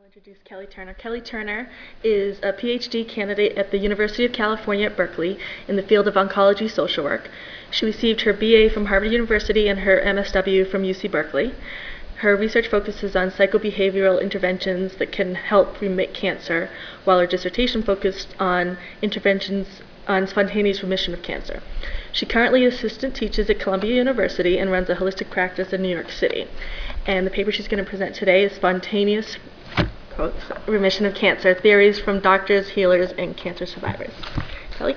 Introduce Kelly Turner. Kelly Turner is a PhD candidate at the University of California at Berkeley in the field of oncology social work. She received her BA from Harvard University and her MSW from UC Berkeley. Her research focuses on psychobehavioral interventions that can help remit cancer, while her dissertation focused on interventions on spontaneous remission of cancer. She currently assistant teaches at Columbia University and runs a holistic practice in New York City. And the paper she's going to present today is Spontaneous Remission of Cancer, Theories from Doctors, Healers, and Cancer Survivors. Kelly?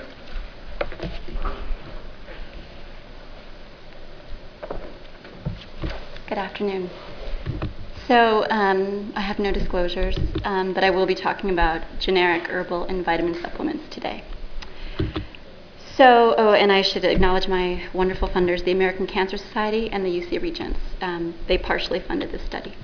Good afternoon. So I have no disclosures, but I will be talking about generic herbal and vitamin supplements today. So, and I should acknowledge my wonderful funders, the American Cancer Society and the UC Regents. They partially funded this study.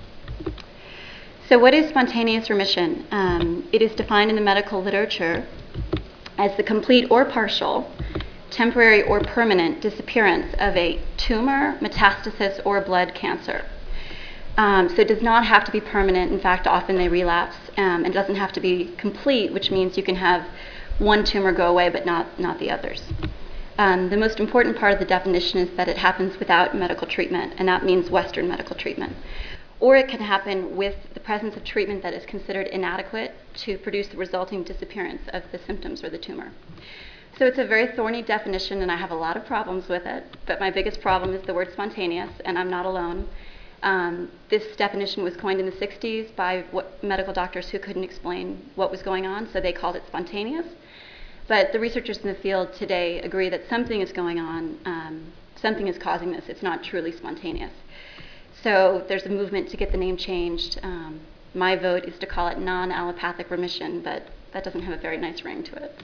So what is spontaneous remission? It is defined in the medical literature as the complete or partial, temporary or permanent disappearance of a tumor, metastasis, or blood cancer. So it does not have to be permanent. In fact, often they relapse. It doesn't have to be complete, which means you can have one tumor go away but not the others. The most important part of the definition is that it happens without medical treatment, and that means Western medical treatment. Or it can happen with the presence of treatment that is considered inadequate to produce the resulting disappearance of the symptoms or the tumor. So it's a very thorny definition, and I have a lot of problems with it, but my biggest problem is the word spontaneous, and I'm not alone. This definition was coined in the 60s by medical doctors who couldn't explain what was going on, so they called it spontaneous. But the researchers in the field today agree that something is going on, something is causing this. It's not truly spontaneous. So there's a movement to get the name changed. My vote is to call it non-allopathic remission, but that doesn't have a very nice ring to it.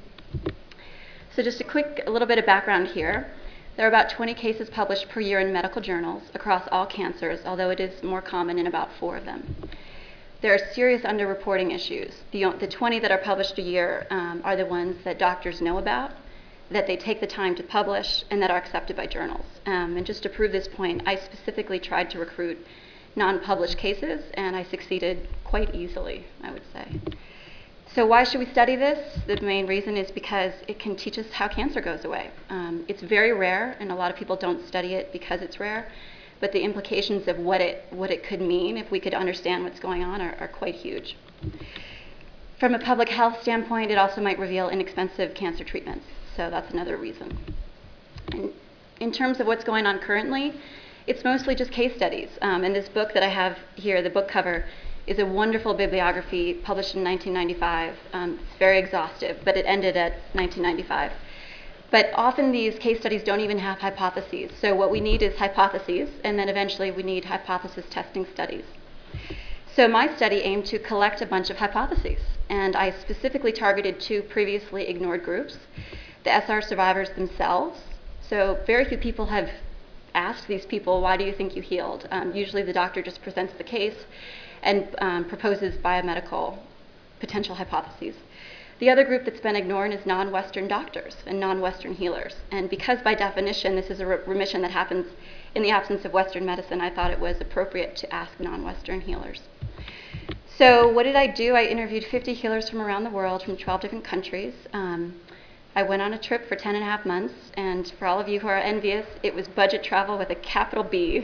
So just a little bit of background here. There are about 20 cases published per year in medical journals across all cancers, although it is more common in about 4 of them. There are serious underreporting issues. The 20 that are published a year are the ones that doctors know about, that they take the time to publish, and that are accepted by journals. And just to prove this point, I specifically tried to recruit non-published cases, and I succeeded quite easily, I would say. So why should we study this? The main reason is because it can teach us how cancer goes away. It's very rare, and a lot of people don't study it because it's rare, but the implications of what it could mean if we could understand what's going on are quite huge. From a public health standpoint, it also might reveal inexpensive cancer treatments, so that's another reason. And in terms of what's going on currently, it's mostly just case studies. And this book that I have here, the book cover, is a wonderful bibliography published in 1995. It's very exhaustive, but it ended at 1995. But often these case studies don't even have hypotheses. So what we need is hypotheses, and then eventually we need hypothesis testing studies. So my study aimed to collect a bunch of hypotheses, and I specifically targeted 2 previously ignored groups, the SR survivors themselves. So very few people have asked these people, why do you think you healed? Usually the doctor just presents the case and proposes biomedical potential hypotheses. The other group that's been ignored is non-Western doctors and non-Western healers. And because by definition this is a remission that happens in the absence of Western medicine, I thought it was appropriate to ask non-Western healers. So what did I do? I interviewed 50 healers from around the world, from 12 different countries. I went on a trip for 10.5 months, and for all of you who are envious, it was budget travel with a capital B.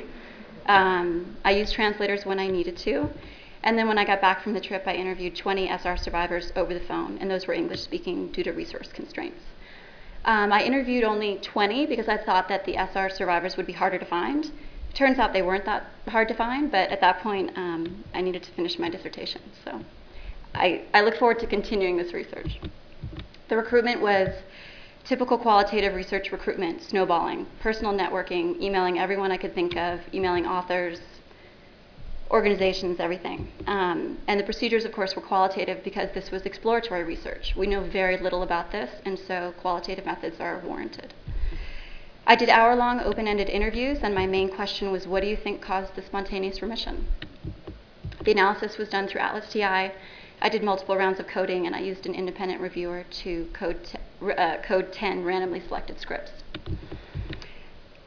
I used translators when I needed to. And then when I got back from the trip, I interviewed 20 SR survivors over the phone, and those were English-speaking due to resource constraints. I interviewed only 20 because I thought that the SR survivors would be harder to find. It turns out they weren't that hard to find, but at that point, I needed to finish my dissertation. So I look forward to continuing this research. The recruitment was typical qualitative research recruitment, snowballing, personal networking, emailing everyone I could think of, emailing authors, organizations, everything. And the procedures, of course, were qualitative because this was exploratory research. We know very little about this, and so qualitative methods are warranted. I did hour-long open-ended interviews, and my main question was, what do you think caused the spontaneous remission? The analysis was done through Atlas TI. I did multiple rounds of coding, and I used an independent reviewer to code 10 randomly selected scripts.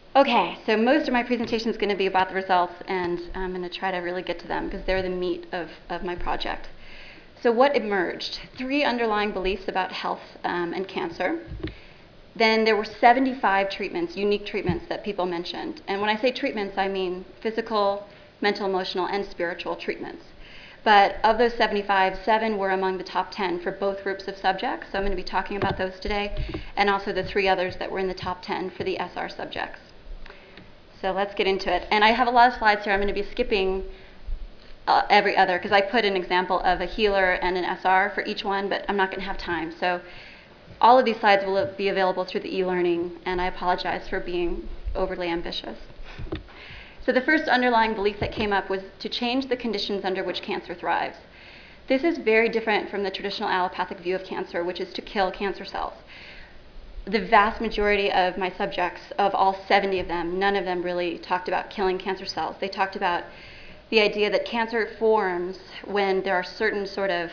Okay, so most of my presentation is going to be about the results, and I'm going to try to really get to them because they're the meat of my project. So what emerged? 3 underlying beliefs about health and cancer. Then there were 75 treatments, unique treatments that people mentioned. And when I say treatments, I mean physical, mental, emotional, and spiritual treatments. But of those 75, 7 were among the top 10 for both groups of subjects. So I'm going to be talking about those today, and also the 3 others that were in the top 10 for the SR subjects. So let's get into it. And I have a lot of slides here. I'm going to be skipping every other, because I put an example of a healer and an SR for each one, but I'm not going to have time. So all of these slides will be available through the e-learning, and I apologize for being overly ambitious. So the first underlying belief that came up was to change the conditions under which cancer thrives. This is very different from the traditional allopathic view of cancer, which is to kill cancer cells. The vast majority of my subjects, of all 70 of them, none of them really talked about killing cancer cells. They talked about the idea that cancer forms when there are certain sort of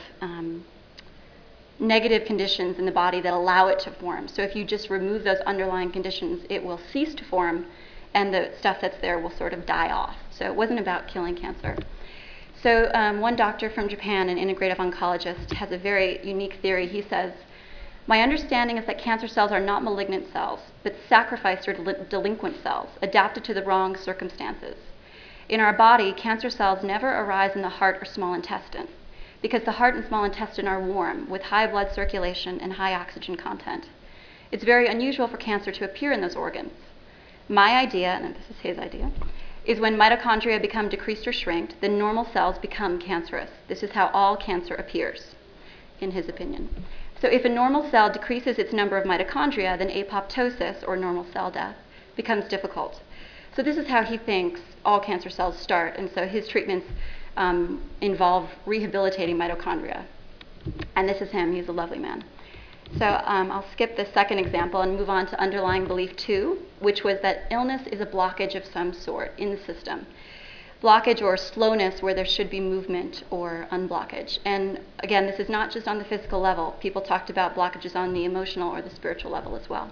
negative conditions in the body that allow it to form. So if you just remove those underlying conditions, it will cease to form, and the stuff that's there will sort of die off. So it wasn't about killing cancer. So one doctor from Japan, an integrative oncologist, has a very unique theory. He says, "My understanding is that cancer cells are not malignant cells, but sacrificed or delinquent cells, adapted to the wrong circumstances. In our body, cancer cells never arise in the heart or small intestine, because the heart and small intestine are warm, with high blood circulation and high oxygen content. It's very unusual for cancer to appear in those organs. My idea," and this is his idea, "is when mitochondria become decreased or shrinked, then normal cells become cancerous. This is how all cancer appears," in his opinion. So if a normal cell decreases its number of mitochondria, then apoptosis, or normal cell death, becomes difficult. So this is how he thinks all cancer cells start, and so his treatments involve rehabilitating mitochondria. And this is him. He's a lovely man. So I'll skip the second example and move on to underlying belief 2, which was that illness is a blockage of some sort in the system. Blockage or slowness where there should be movement or unblockage. And again, this is not just on the physical level. People talked about blockages on the emotional or the spiritual level as well.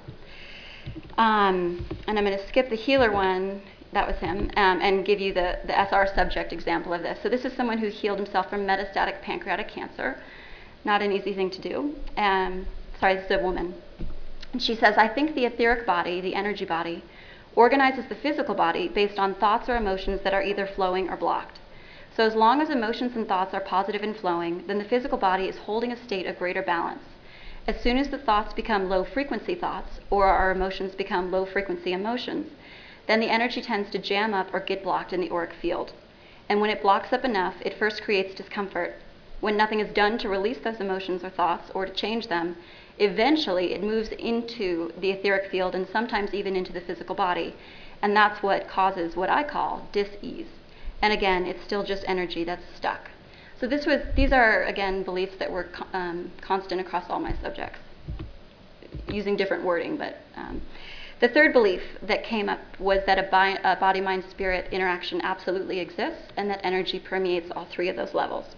And I'm going to skip the healer one, that was him, and give you the SR subject example of this. So this is someone who healed himself from metastatic pancreatic cancer. Not an easy thing to do. Sorry, this is a woman. And she says, "I think the etheric body, the energy body, organizes the physical body based on thoughts or emotions that are either flowing or blocked. So as long as emotions and thoughts are positive and flowing, then the physical body is holding a state of greater balance. As soon as the thoughts become low-frequency thoughts, or our emotions become low-frequency emotions, then the energy tends to jam up or get blocked in the auric field. And when it blocks up enough, it first creates discomfort. When nothing is done to release those emotions or thoughts or to change them, eventually it moves into the etheric field and sometimes even into the physical body. And that's what causes what I call dis-ease. And again, it's still just energy that's stuck." So these are, again, beliefs that were constant across all my subjects, using different wording. But the third belief that came up was that a body-mind-spirit interaction absolutely exists and that energy permeates all 3 of those levels.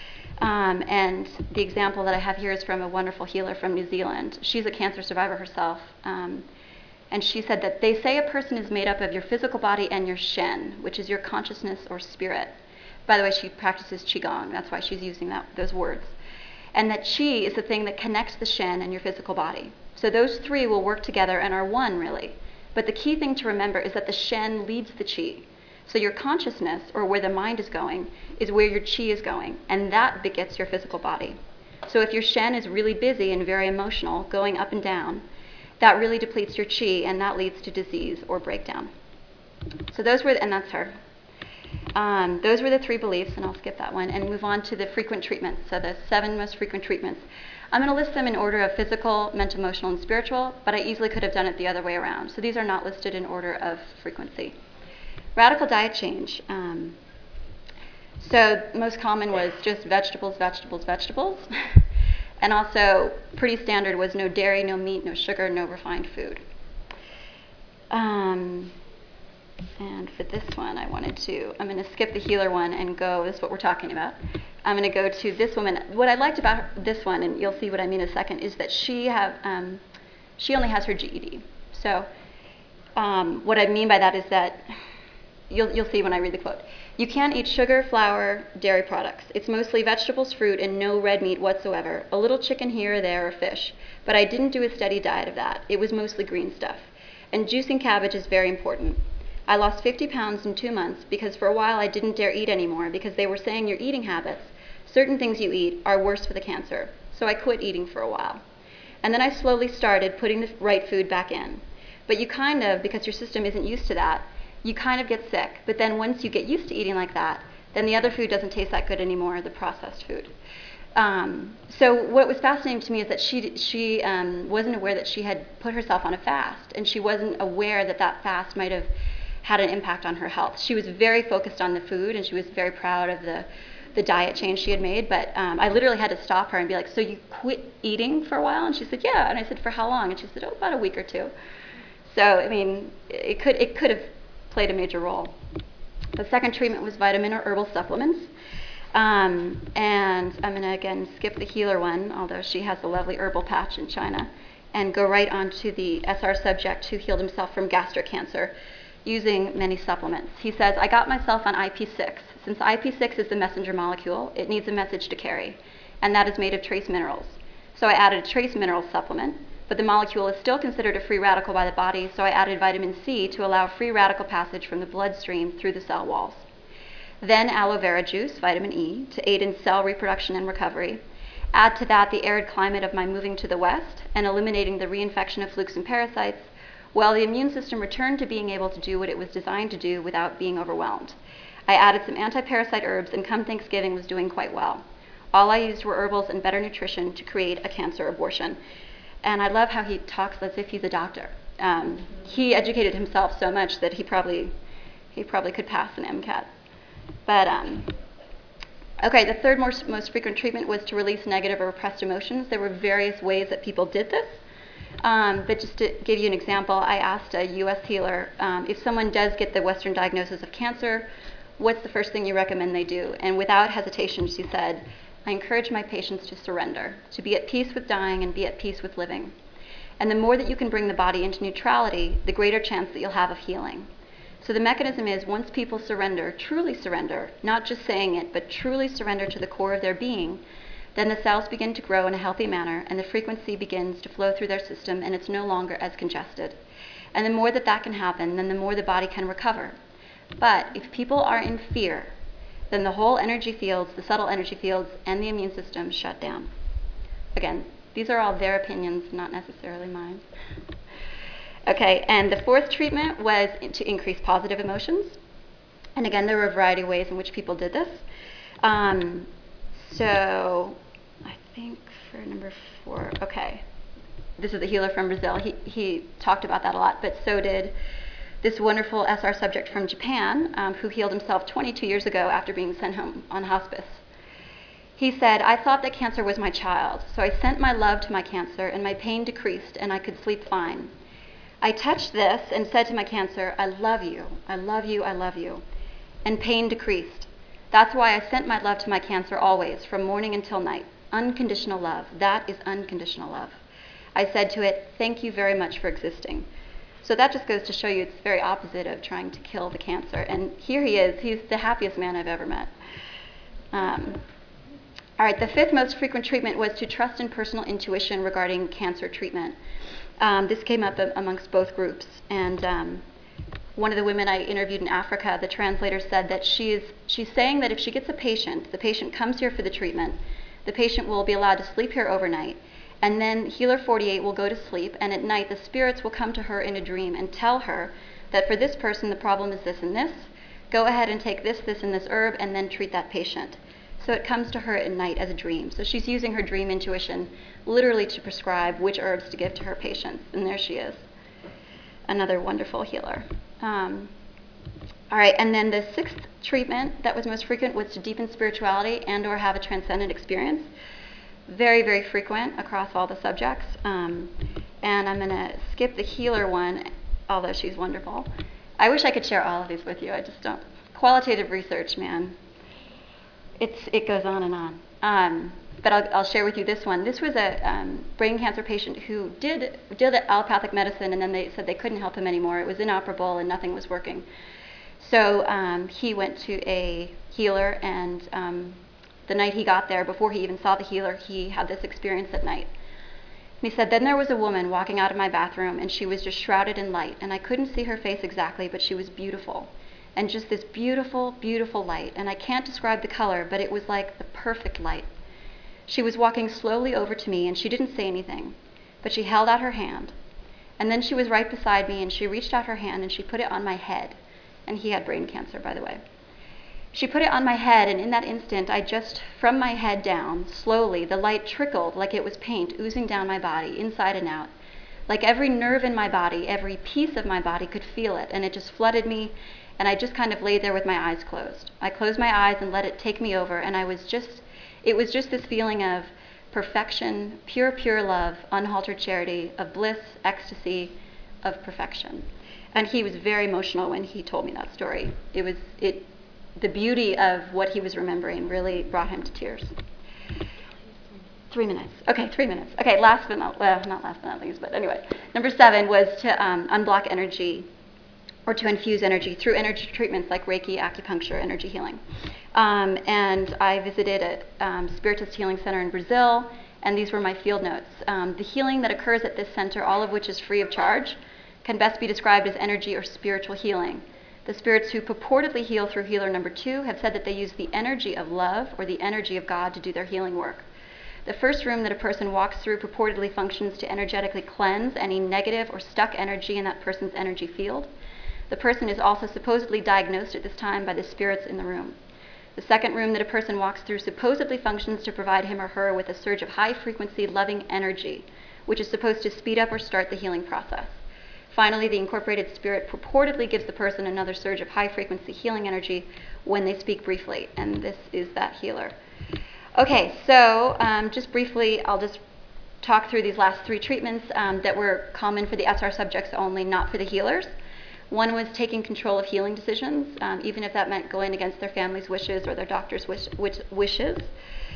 And the example that I have here is from a wonderful healer from New Zealand. She's a cancer survivor herself. And she said that they say a person is made up of your physical body and your Shen, which is your consciousness or spirit. By the way, she practices Qigong. That's why she's using those words. And that Qi is the thing that connects the Shen and your physical body. So those 3 will work together and are one, really. But the key thing to remember is that the Shen leads the Qi. So your consciousness, or where the mind is going, is where your Qi is going, and that begets your physical body. So if your Shen is really busy and very emotional, going up and down, that really depletes your Qi, and that leads to disease or breakdown. So and that's her. Those were the 3 beliefs, and I'll skip that one, and move on to the frequent treatments, so the 7 most frequent treatments. I'm going to list them in order of physical, mental, emotional, and spiritual, but I easily could have done it the other way around. So these are not listed in order of frequency. Radical diet change. So most common was just vegetables, vegetables, vegetables. And also pretty standard was no dairy, no meat, no sugar, no refined food. And for this one, I'm going to skip the healer one and go, this is what we're talking about. I'm going to go to this woman. What I liked about this one, and you'll see what I mean in a second, is that she only has her GED. So What I mean by that is that, you'll see when I read the quote, "You can't eat sugar, flour, dairy products. It's mostly vegetables, fruit, and no red meat whatsoever. A little chicken here or there or fish. But I didn't do a steady diet of that. It was mostly green stuff. And juicing cabbage is very important. I lost 50 pounds in 2 months because for a while I didn't dare eat anymore because they were saying your eating habits, certain things you eat, are worse for the cancer. So I quit eating for a while. And then I slowly started putting the right food back in. But you kind of, because your system isn't used to that, you kind of get sick. But then once you get used to eating like that, then the other food doesn't taste that good anymore, the processed food." So what was fascinating to me is that she wasn't aware that she had put herself on a fast, and she wasn't aware that that fast might have had an impact on her health. She was very focused on the food, and she was very proud of the diet change she had made, but I literally had to stop her and be like, "So you quit eating for a while?" And she said, "Yeah." And I said, "For how long?" And she said, "Oh, about a week or two." So, I mean, it could have played a major role. The second treatment was vitamin or herbal supplements. And I'm going to, again, skip the healer one, although she has a lovely herbal patch in China, and go right on to the SR subject who healed himself from gastric cancer using many supplements. He says, "I got myself on IP6. Since IP6 is the messenger molecule, it needs a message to carry, and that is made of trace minerals. So I added a trace minerals supplement, but the molecule is still considered a free radical by the body, so I added vitamin C to allow free radical passage from the bloodstream through the cell walls. Then aloe vera juice, vitamin E, to aid in cell reproduction and recovery. Add to that the arid climate of my moving to the west and eliminating the reinfection of flukes and parasites, while the immune system returned to being able to do what it was designed to do without being overwhelmed. I added some anti-parasite herbs, and come Thanksgiving was doing quite well. All I used were herbals and better nutrition to create a cancer abortion." And I love how he talks as if he's a doctor. He educated himself so much that he probably could pass an MCAT. But, okay, the third most frequent treatment was to release negative or repressed emotions. There were various ways that people did this. But just to give you an example, I asked a U.S. healer, if someone does get the Western diagnosis of cancer, what's the first thing you recommend they do? And without hesitation, she said, "I encourage my patients to surrender, to be at peace with dying and be at peace with living. And the more that you can bring the body into neutrality, the greater chance that you'll have of healing." So the mechanism is, once people surrender, truly surrender, not just saying it, but truly surrender to the core of their being, then the cells begin to grow in a healthy manner, and the frequency begins to flow through their system, and it's no longer as congested. And the more that that can happen, then the more the body can recover. But if people are in fear, then the whole energy fields, the subtle energy fields, and the immune system shut down. Again, these are all their opinions, not necessarily mine. Okay, and the fourth treatment was to increase positive emotions. And again, there were a variety of ways in which people did this. So I think for number 4, okay, this is a healer from Brazil. He talked about that a lot, but so did this wonderful SR subject from Japan, who healed himself 22 years ago after being sent home on hospice. He said, "I thought that cancer was my child, so I sent my love to my cancer, and my pain decreased, and I could sleep fine. I touched this and said to my cancer, 'I love you, I love you, I love you,' and pain decreased. That's why I sent my love to my cancer always, from morning until night. Unconditional love. That is unconditional love. I said to it, 'Thank you very much for existing.'" So that just goes to show you it's very opposite of trying to kill the cancer. And here he is. He's the happiest man I've ever met. All right, the fifth most frequent treatment was to trust in personal intuition regarding cancer treatment. This came up amongst both groups. And one of the women I interviewed in Africa, the translator said that she's saying that if she gets a patient, the patient comes here for the treatment, the patient will be allowed to sleep here overnight, and then Healer 48 will go to sleep, and at night the spirits will come to her in a dream and tell her that for this person the problem is this and this, go ahead and take this, this, and this herb, and then treat that patient. So it comes to her at night as a dream. So she's using her dream intuition literally to prescribe which herbs to give to her patients, and there she is, another wonderful healer. All right, and then the sixth treatment that was most frequent was to deepen spirituality and or have a transcendent experience. Very, very frequent across all the subjects. And I'm going to skip the healer one, although she's wonderful. I wish I could share all of these with you. I just don't. Qualitative research, man. It goes on and on. but I'll share with you this one. This was a brain cancer patient who did allopathic medicine, and then they said they couldn't help him anymore. It was inoperable and nothing was working. So he went to a healer, and the night he got there, before he even saw the healer, he had this experience at night. And he said, then there was a woman walking out of my bathroom, and she was just shrouded in light, and I couldn't see her face exactly, but she was beautiful. And just this beautiful, beautiful light. And I can't describe the color, but it was like the perfect light. She was walking slowly over to me, and she didn't say anything, but she held out her hand. And then she was right beside me, and she reached out her hand, and she put it on my head. And he had brain cancer, by the way. She put it on my head, and in that instant, from my head down, slowly, the light trickled like it was paint oozing down my body, inside and out. Like every nerve in my body, every piece of my body could feel it, and it just flooded me, and I just kind of laid there with my eyes closed. I closed my eyes and let it take me over, and it was just this feeling of perfection, pure, pure love, unhaltered charity, of bliss, ecstasy, of perfection. And he was very emotional when he told me that story. The beauty of what he was remembering really brought him to tears. 3 minutes. Okay, 3 minutes. Okay, not last but not least, but anyway. Number 7 was to unblock energy, or to infuse energy through energy treatments like Reiki, acupuncture, energy healing. And I visited a Spiritist Healing Center in Brazil, and these were my field notes. The healing that occurs at this center, all of which is free of charge, can best be described as energy or spiritual healing. The spirits who purportedly heal through healer number 2 have said that they use the energy of love or the energy of God to do their healing work. The first room that a person walks through purportedly functions to energetically cleanse any negative or stuck energy in that person's energy field. The person is also supposedly diagnosed at this time by the spirits in the room. The second room that a person walks through supposedly functions to provide him or her with a surge of high-frequency, loving energy, which is supposed to speed up or start the healing process. Finally, the incorporated spirit purportedly gives the person another surge of high-frequency healing energy when they speak briefly, and this is that healer. Okay, so just briefly, I'll just talk through these last 3 treatments that were common for the SR subjects only, not for the healers. One was taking control of healing decisions, even if that meant going against their family's wishes or their doctor's wishes.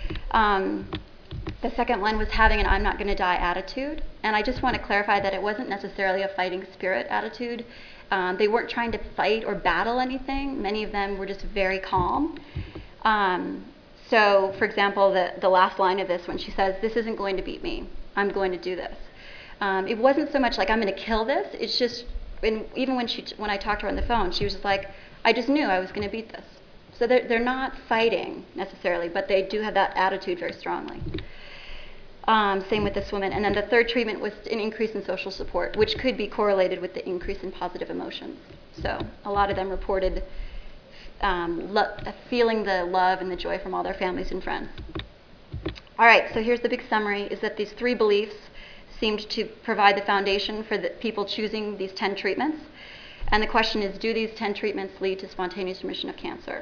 The second one was having an I'm not going to die attitude. And I just want to clarify that it wasn't necessarily a fighting spirit attitude. They weren't trying to fight or battle anything. Many of them were just very calm. So, for example, the last line of this, when she says, this isn't going to beat me, I'm going to do this. It wasn't so much like I'm going to kill this. It's just, even when I talked to her on the phone, she was just like, I just knew I was going to beat this. So they're not fighting necessarily, but they do have that attitude very strongly. Same with this woman. And then the third treatment was an increase in social support, which could be correlated with the increase in positive emotions. So a lot of them reported feeling the love and the joy from all their families and friends. All right, so here's the big summary, is that these 3 beliefs seemed to provide the foundation for the people choosing these 10 treatments. And the question is, do these 10 treatments lead to spontaneous remission of cancer?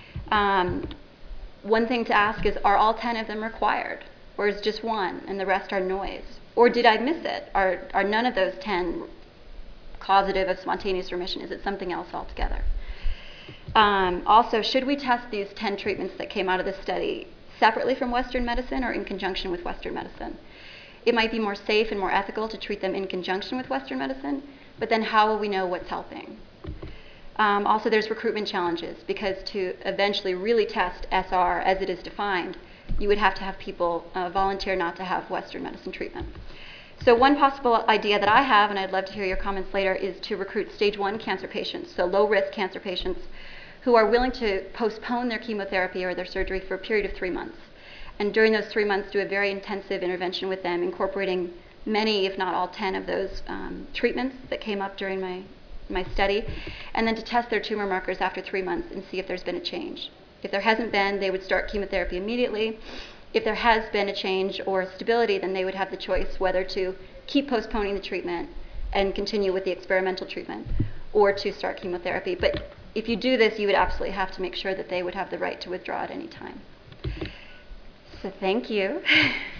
One thing to ask is, are all 10 of them required? Or is just one and the rest are noise? Or did I miss it? Are none of those 10 causative of spontaneous remission? Is it something else altogether? Also, should we test these 10 treatments that came out of this study separately from Western medicine or in conjunction with Western medicine? It might be more safe and more ethical to treat them in conjunction with Western medicine, but then how will we know what's helping? Also, there's recruitment challenges, because to eventually really test SR as it is defined, you would have to have people volunteer not to have Western medicine treatment. So one possible idea that I have, and I'd love to hear your comments later, is to recruit stage 1 cancer patients, so low-risk cancer patients who are willing to postpone their chemotherapy or their surgery for a period of 3 months. And during those 3 months, do a very intensive intervention with them, incorporating many, if not all 10 of those treatments that came up during my study, and then to test their tumor markers after 3 months and see if there's been a change. If there hasn't been, they would start chemotherapy immediately. If there has been a change or stability, then they would have the choice whether to keep postponing the treatment and continue with the experimental treatment, or to start chemotherapy. But if you do this, you would absolutely have to make sure that they would have the right to withdraw at any time. So thank you.